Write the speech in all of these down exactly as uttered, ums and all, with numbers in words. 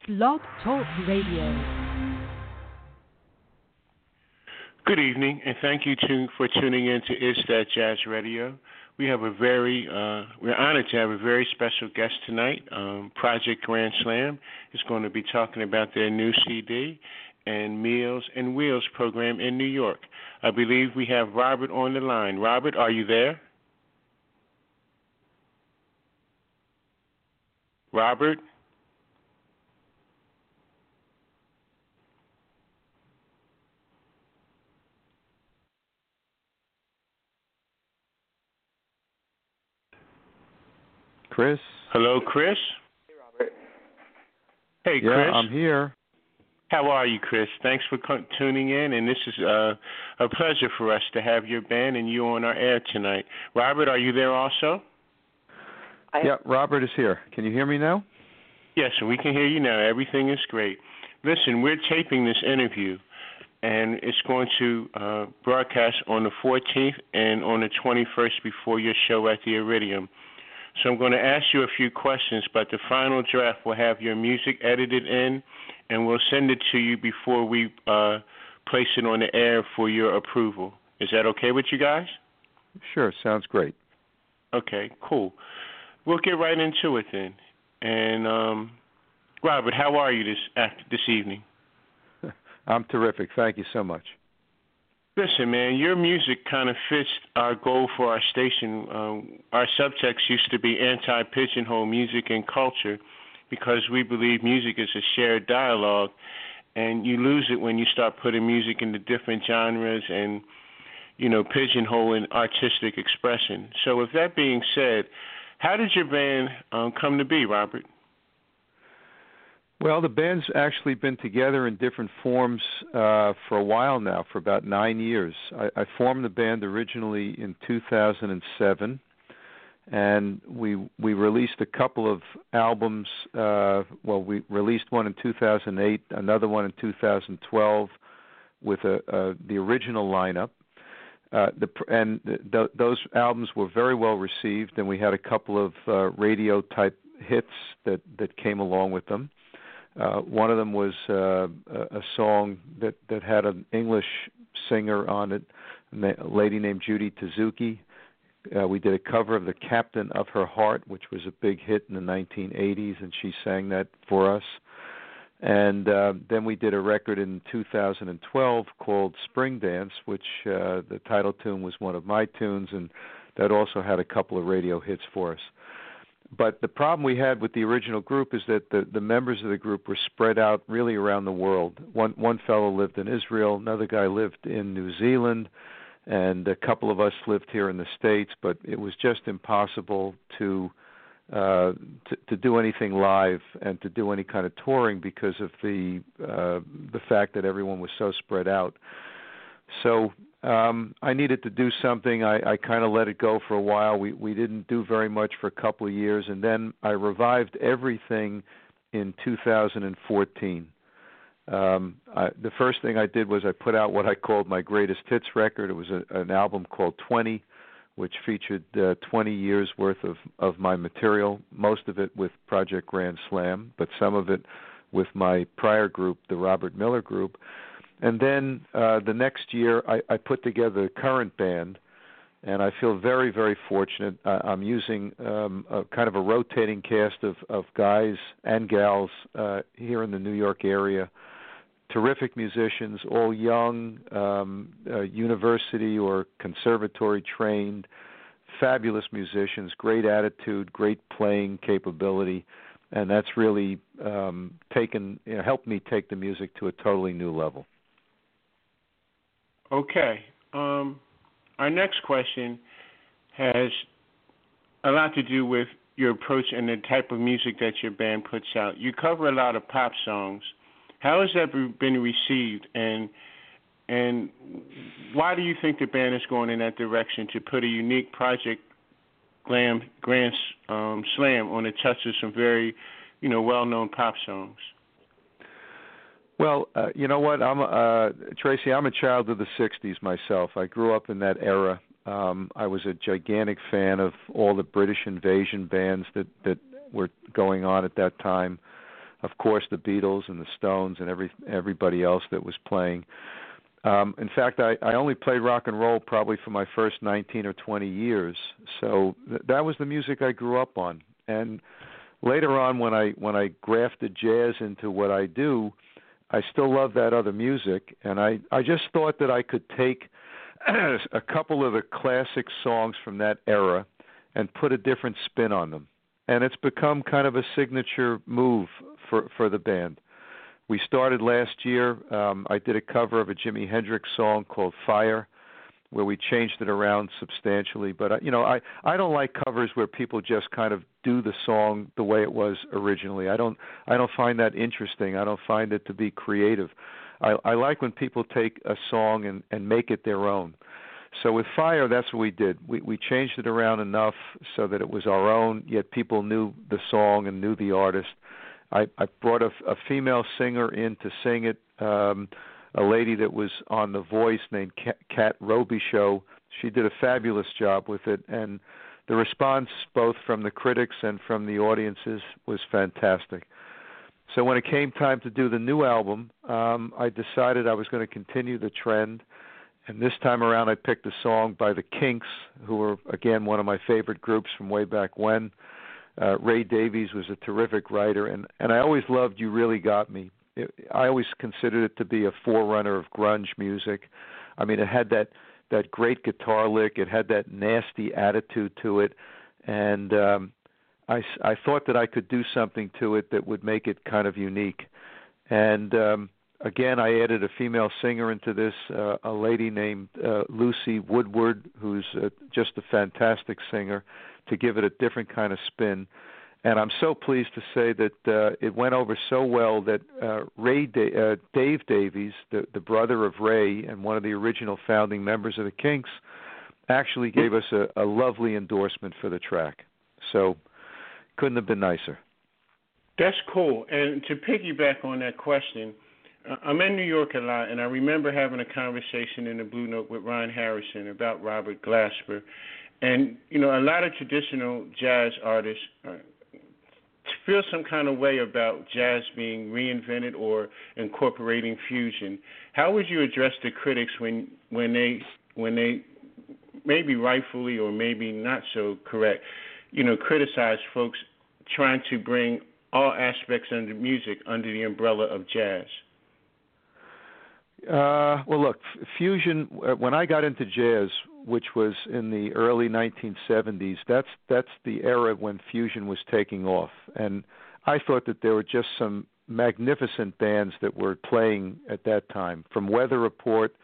Blog Talk Radio. Good evening, and thank you to, for tuning in to Is That Jazz Radio. We have a very, uh, we're honored to have a very special guest tonight. Um, Project Grand Slam is going to be talking about their new C D and Meals and Wheels program in New York. I believe we have Robert on the line. Robert, are you there? Robert? Chris? Hello, Chris? Hey, Robert. Hey, yeah, Chris. I'm here. How are you, Chris? Thanks for co- tuning in, and this is uh, a pleasure for us to have your band and you on our air tonight. Robert, are you there also? I Yeah, Robert is here. Can you hear me now? Yes, we can hear you now. Everything is great. Listen, we're taping this interview, and it's going to uh, broadcast on the fourteenth and on the twenty-first before your show at the Iridium. So I'm going to ask you a few questions, but the final draft will have your music edited in, and we'll send it to you before we uh, place it on the air for your approval. Is that okay with you guys? Sure, sounds great. Okay, cool. We'll get right into it then. And um, Robert, how are you this after, this evening? I'm terrific. Thank you so much. Listen, man, your music kind of fits our goal for our station. Um, our subtext used to be anti-pigeonhole music and culture because we believe music is a shared dialogue, and you lose it when you start putting music into different genres and, you know, pigeonholing artistic expression. So with that being said, how did your band um, come to be, Robert? Well, the band's actually been together in different forms uh, for a while now, for about nine years. I, I formed the band originally in two thousand seven, and we we released a couple of albums. Uh, well, we released one in two thousand eight, another one in two thousand twelve, with a, a the original lineup. Uh, the and the, the, those albums were very well received, and we had a couple of uh, radio type hits that that came along with them. Uh, one of them was uh, a song that, that had an English singer on it, a lady named Judy Tezuki. Uh, we did a cover of The Captain of Her Heart, which was a big hit in the nineteen eighties, and she sang that for us. And uh, then we did a record in two thousand twelve called Spring Dance, which uh, the title tune was one of my tunes, and that also had a couple of radio hits for us. But the problem we had with the original group is that the, the members of the group were spread out really around the world. One one fellow lived in Israel, another guy lived in New Zealand, and a couple of us lived here in the States, but it was just impossible to uh, to, to do anything live and to do any kind of touring because of the uh, the fact that everyone was so spread out. So Um, I needed to do something. I, I kind of let it go for a while. We we didn't do very much for a couple of years, and then I revived everything in two thousand fourteen. Um, I, the first thing I did was I put out what I called my greatest hits record. It was a, an album called twenty, which featured uh, twenty years worth of, of my material, most of it with Project Grand Slam, but some of it with my prior group, the Robert Miller Group. And then uh, the next year, I, I put together the current band, and I feel very, very fortunate. Uh, I'm using um, a kind of a rotating cast of, of guys and gals uh, here in the New York area, terrific musicians, all young, um, uh, university or conservatory trained, fabulous musicians, great attitude, great playing capability, and that's really um, taken, you know, helped me take the music to a totally new level. Okay. Um, our next question has a lot to do with your approach and the type of music that your band puts out. You cover a lot of pop songs. How has that been received, and and why do you think the band is going in that direction to put a unique Project Glam, Grand um, Slam on the touch of some very, you know, well-known pop songs? Well, uh, you know what, I'm uh, Tracy. I'm a child of the sixties myself. I grew up in that era. Um, I was a gigantic fan of all the British invasion bands that, that were going on at that time. of course, the Beatles and the Stones and every everybody else that was playing. Um, in fact, I, I only played rock and roll probably for my first nineteen or twenty years. So th- that was the music I grew up on. And later on, when I when I grafted jazz into what I do, I still love that other music. And I, I just thought that I could take a couple of the classic songs from that era and put a different spin on them. And it's become kind of a signature move for, for the band. We started last year. Um, I did a cover of a Jimi Hendrix song called Fire, where we changed it around substantially. But, you know, I, I don't like covers where people just kind of do the song the way it was originally. I don't I don't find that interesting. I don't find it to be creative. I, I like when people take a song and, and make it their own. So with Fire, that's what we did. We, we changed it around enough so that it was our own, yet people knew the song and knew the artist. I, I brought a, a female singer in to sing it, um, a lady that was on The Voice named Kat, Kat Robichaux. She did a fabulous job with it, and the response both from the critics and from the audiences was fantastic. So when it came time to do the new album, um, I decided I was going to continue the trend, and this time around I picked a song by the Kinks, who were, again, one of my favorite groups from way back when. Uh, Ray Davies was a terrific writer, and, and I always loved You Really Got Me. It, I always considered it to be a forerunner of grunge music. I mean, it had that, that great guitar lick. It had that nasty attitude to it, and um, I, I thought that I could do something to it that would make it kind of unique. And um, again, I added a female singer into this, uh, a lady named uh, Lucy Woodward, who's uh, just a fantastic singer, to give it a different kind of spin. And I'm so pleased to say that uh, it went over so well that uh, Ray da- uh, Dave Davies, the, the brother of Ray and one of the original founding members of the Kinks, actually gave us a, a lovely endorsement for the track. So couldn't have been nicer. That's cool. And to piggyback on that question, uh, I'm in New York a lot, and I remember having a conversation in the Blue Note with Ron Harrison about Robert Glasper. And, you know, a lot of traditional jazz artists uh, feel some kind of way about jazz being reinvented or incorporating fusion. How would you address the critics when when they when they maybe rightfully or maybe not so correct, you know, criticize folks trying to bring all aspects of the music under the umbrella of jazz? Uh, well, look, f- fusion. When I got into jazz, which was in the early nineteen seventies, that's that's the era when fusion was taking off, and I thought that there were just some magnificent bands that were playing at that time, from Weather Report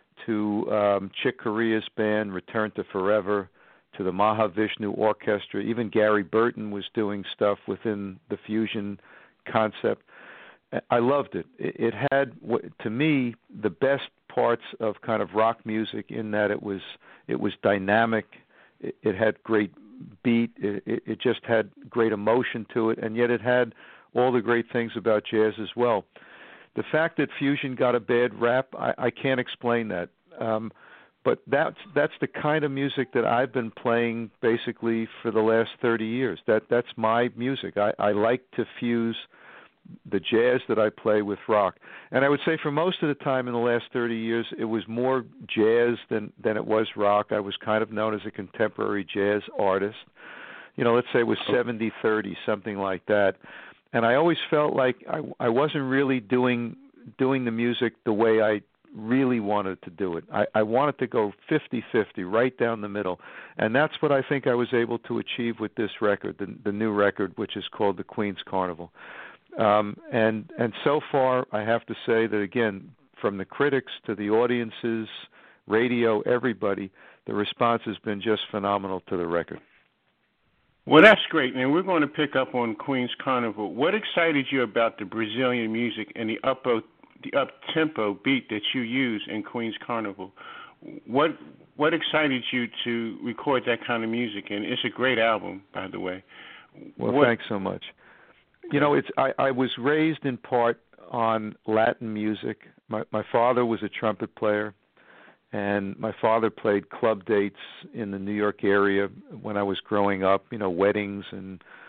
to um, Chick Corea's band Return to Forever, to the Mahavishnu Orchestra. Even Gary Burton was doing stuff within the fusion concept. I loved it. It had, to me, the best parts of kind of rock music in that it was it was dynamic. It, it had great beat. It, it just had great emotion to it, and yet it had all the great things about jazz as well. The fact that fusion got a bad rap, I, I can't explain that. Um, but that's that's the kind of music that I've been playing basically for the last thirty years. That that's my music. I, I like to fuse the jazz that I play with rock. And I would say for most of the time in the last thirty years, it was more jazz than, than it was rock. I was kind of known as a contemporary jazz artist. You know, let's say it was seventy thirty, something like that. And I always felt like I, I wasn't really doing doing the music the way I really wanted to do it. I, I wanted to go fifty-fifty, right down the middle. And that's what I think I was able to achieve with this record, the, the new record, which is called The Queen's Carnival. Um, and and so far, I have to say that, again, from the critics to the audiences, radio, everybody, the response has been just phenomenal to the record. Well, that's great, and we're going to pick up on Queen's Carnival. What excited you about the Brazilian music and the up the up-tempo beat that you use in Queen's Carnival? What what excited you to record that kind of music? And it's a great album, by the way. Well, what, thanks so much. You know, it's I, I was raised in part on Latin music. My my father was a trumpet player, and my father played club dates in the New York area when I was growing up, you know, weddings and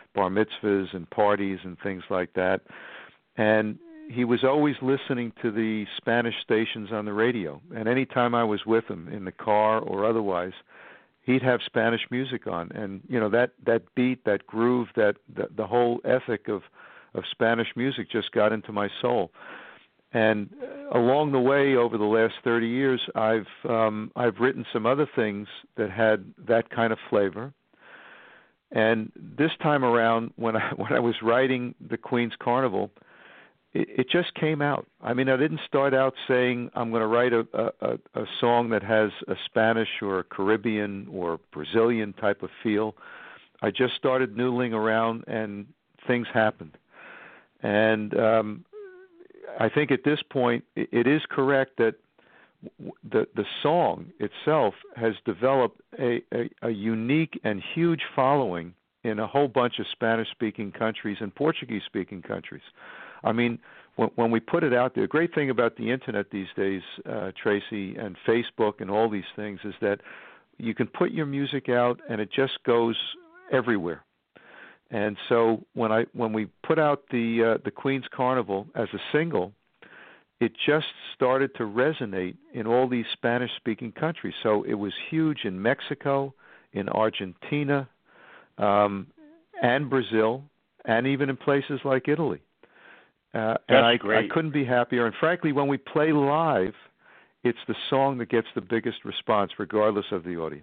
bar mitzvahs and parties and things like that. And he was always listening to the Spanish stations on the radio. And any time I was with him in the car or otherwise, he'd have Spanish music on. And, you know, that, that beat, that groove, that the, the whole ethic of, of Spanish music just got into my soul. And along the way, over the last thirty years, I've um, I've written some other things that had that kind of flavor. And this time around, when I when I was writing the Queen's Carnival, it, it just came out. I mean, I didn't start out saying I'm going to write a, a, a song that has a Spanish or a Caribbean or Brazilian type of feel. I just started noodling around, and things happened. And um, I think at this point, it is correct that the the song itself has developed a, a, a unique and huge following in a whole bunch of Spanish-speaking countries and Portuguese-speaking countries. I mean, when, when we put it out there, the great thing about the Internet these days, uh, Tracy, and Facebook and all these things is that you can put your music out and it just goes everywhere. And so when I when we put out the uh, the Queen's Carnival as a single, it just started to resonate in all these Spanish-speaking countries. So it was huge in Mexico, in Argentina, um, and Brazil, and even in places like Italy. Uh, and I, I couldn't be happier. And frankly, when we play live, it's the song that gets the biggest response, regardless of the audience.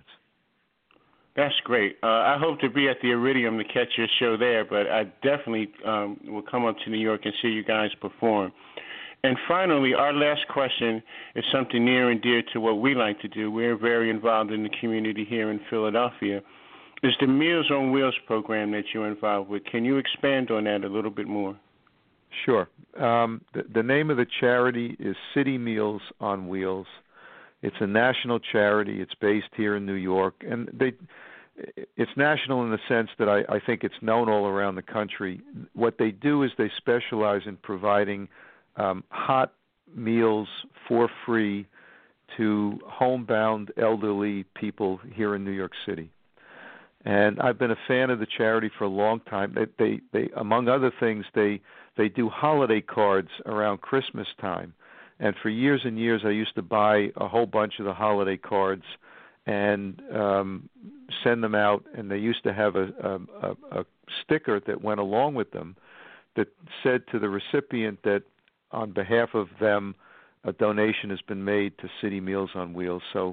That's great. Uh, I hope to be at the Iridium to catch your show there, but I definitely um, will come up to New York and see you guys perform. And finally, our last question is something near and dear to what we like to do. We're very involved in the community here in Philadelphia. Is the Meals on Wheels program that you're involved with. Can you expand on that a little bit more? Sure. Um, the, the name of the charity is City Meals on Wheels. It's a national charity. It's based here in New York, and they it's national in the sense that I, I think it's known all around the country. What they do is they specialize in providing um, hot meals for free to homebound elderly people here in New York City. And I've been a fan of the charity for a long time. They, they, they among other things, they they do holiday cards around Christmas time. And for years and years, I used to buy a whole bunch of the holiday cards and um, send them out. And they used to have a, a, a sticker that went along with them that said to the recipient that on behalf of them, a donation has been made to City Meals on Wheels. So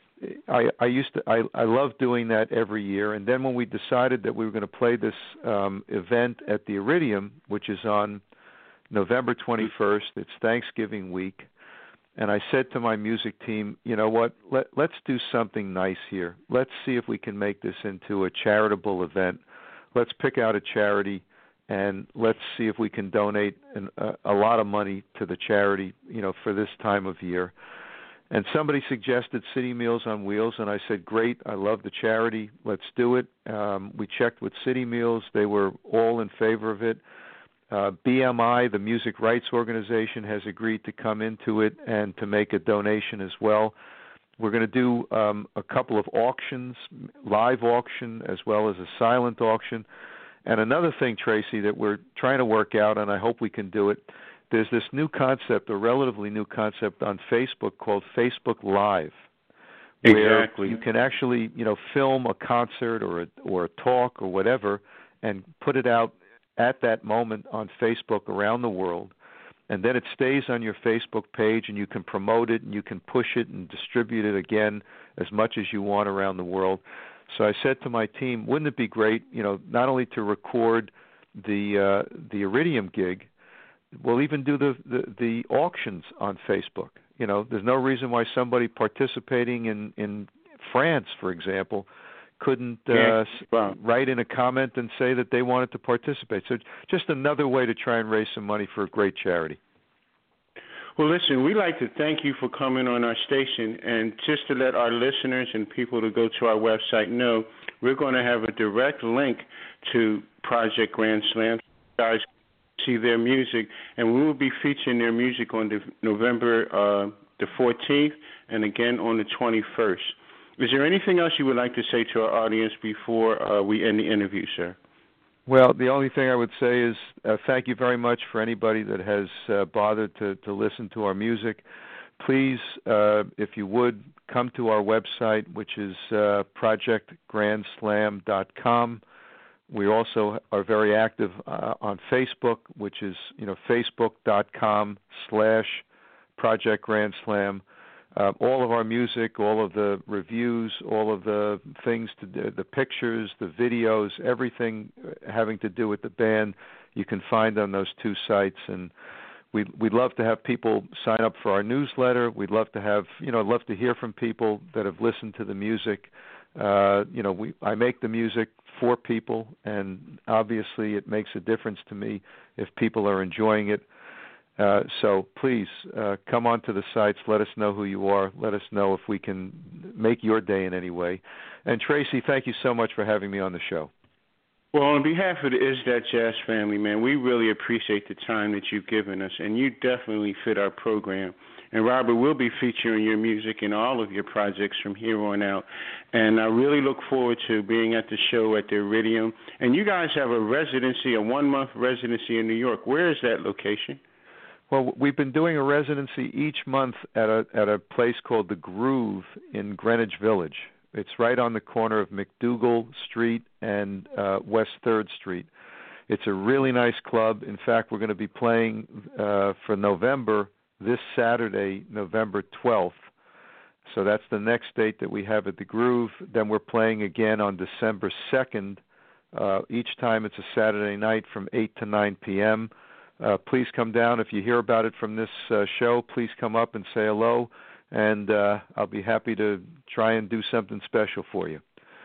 I, I used to, I, I love doing that every year. And then when we decided that we were going to play this um, event at the Iridium, which is on November twenty-first, it's Thanksgiving week, and I said to my music team, you know what, Let, let's do something nice here. Let's see if we can make this into a charitable event. Let's pick out a charity, and let's see if we can donate an, a, a lot of money to the charity, you know, for this time of year. And somebody suggested City Meals on Wheels, and I said, great, I love the charity, let's do it. Um, we checked with City Meals. They were all in favor of it. Uh, B M I, the Music Rights Organization, has agreed to come into it and to make a donation as well. We're going to do um, a couple of auctions, live auction as well as a silent auction. And another thing, Tracy, that we're trying to work out, and I hope we can do it, there's this new concept, a relatively new concept on Facebook called Facebook Live, where exactly. you can actually, you know, film a concert or a, or a talk or whatever and put it out at that moment on Facebook around the world. And then it stays on your Facebook page, and you can promote it and you can push it and distribute it again as much as you want around the world. So I said to my team, wouldn't it be great, you know, not only to record the uh, the Iridium gig, we'll even do the, the, the auctions on Facebook. You know, there's no reason why somebody participating in, in France, for example, couldn't uh, yeah. wow. write in a comment and say that they wanted to participate. So just another way to try and raise some money for a great charity. Well, listen, we'd like to thank you for coming on our station, and just to let our listeners and people to go to our website know, we're going to have a direct link to Project Grand Slam. You guys see their music, and we will be featuring their music on the November uh, the fourteenth and again on the twenty-first. Is there anything else you would like to say to our audience before uh, we end the interview, sir? Well, the only thing I would say is uh, thank you very much for anybody that has uh, bothered to, to listen to our music. Please, uh, if you would, come to our website, which is uh, project grand slam dot com. We also are very active uh, on Facebook, which is you know facebook dot com slash project grand slam. Uh, all of our music, all of the reviews, all of the things to do, the pictures, the videos, everything having to do with the band, you can find on those two sites. And we we'd love to have people sign up for our newsletter. We'd love to have you know love to hear from people that have listened to the music. Uh, you know, we I make the music for people, and obviously it makes a difference to me if people are enjoying it. Uh, so please uh, come onto the sites. Let us know who you are. Let us know if we can make your day in any way. And Tracy, thank you so much for having me on the show. Well, on behalf of the Is That Jazz family, man, we really appreciate the time that you've given us, and you definitely fit our program. And Robert, we'll be featuring your music in all of your projects from here on out. And I really look forward to being at the show at the Iridium. And you guys have a residency, a one-month residency in New York. Where is that location? Well, we've been doing a residency each month at a at a place called The Groove in Greenwich Village. It's right on the corner of McDougal Street and uh, West third Street. It's a really nice club. In fact, we're going to be playing uh, for November, this Saturday, November twelfth. So that's the next date that we have at The Groove. Then we're playing again on December second. Uh, each time it's a Saturday night from eight to nine p.m., Uh, please come down. If you hear about it from this uh, show, please come up and say hello, and uh, I'll be happy to try and do something special for you.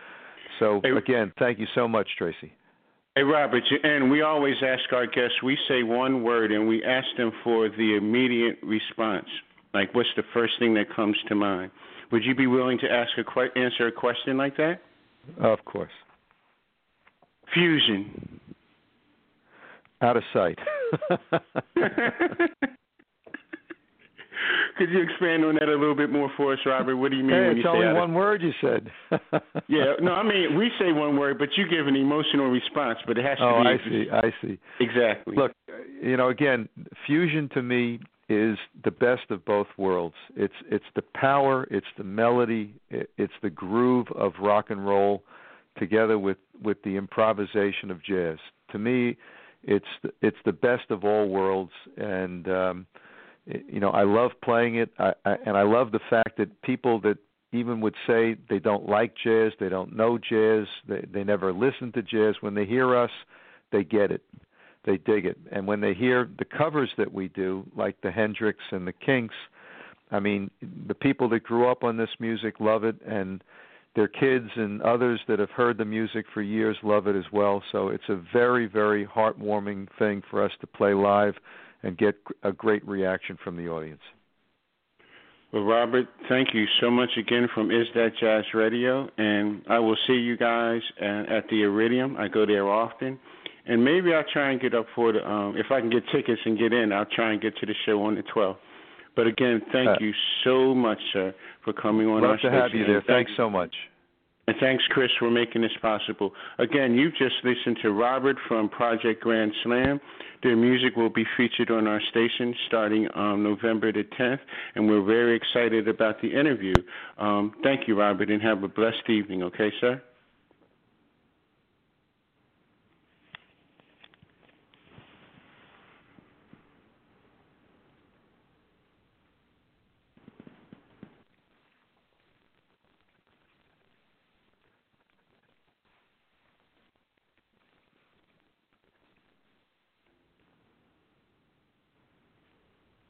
So, hey, again, thank you so much, Tracy. Hey, Robert, and we always ask our guests, we say one word, and we ask them for the immediate response. Like, what's the first thing that comes to mind? Would you be willing to ask a que- answer a question like that? Of course. Fusion. Out of sight. Could you expand on that a little bit more for us, Robert? What do you mean hey, when you say it's only out one of... word you said. Yeah, no, I mean, we say one word, but you give an emotional response, but it has to oh, be... Oh, I see, I see. Exactly. Look, you know, again, fusion to me is the best of both worlds. It's it's the power, it's the melody, it's the groove of rock and roll together with, with the improvisation of jazz. To me, It's the, it's the best of all worlds, and um, it, you know I love playing it, I, I, and I love the fact that people that even would say they don't like jazz, they don't know jazz, they they never listen to jazz. When they hear us, they get it, they dig it, and when they hear the covers that we do, like the Hendrix and the Kinks, I mean the people that grew up on this music love it, and their kids and others that have heard the music for years love it as well. So it's a very, very heartwarming thing for us to play live and get a great reaction from the audience. Well, Robert, thank you so much again from Is That Jazz Radio, and I will see you guys at the Iridium. I go there often, and maybe I'll try and get up for the, um, if I can get tickets and get in, I'll try and get to the show on the twelfth. But again, thank uh, you so much, sir, for coming on our station. Love to have you there. Thanks so much. And thanks, Chris, for making this possible. Again, you've just listened to Robert from Project Grand Slam. Their music will be featured on our station starting on November the tenth, and we're very excited about the interview. Um, thank you, Robert, and have a blessed evening, okay, sir?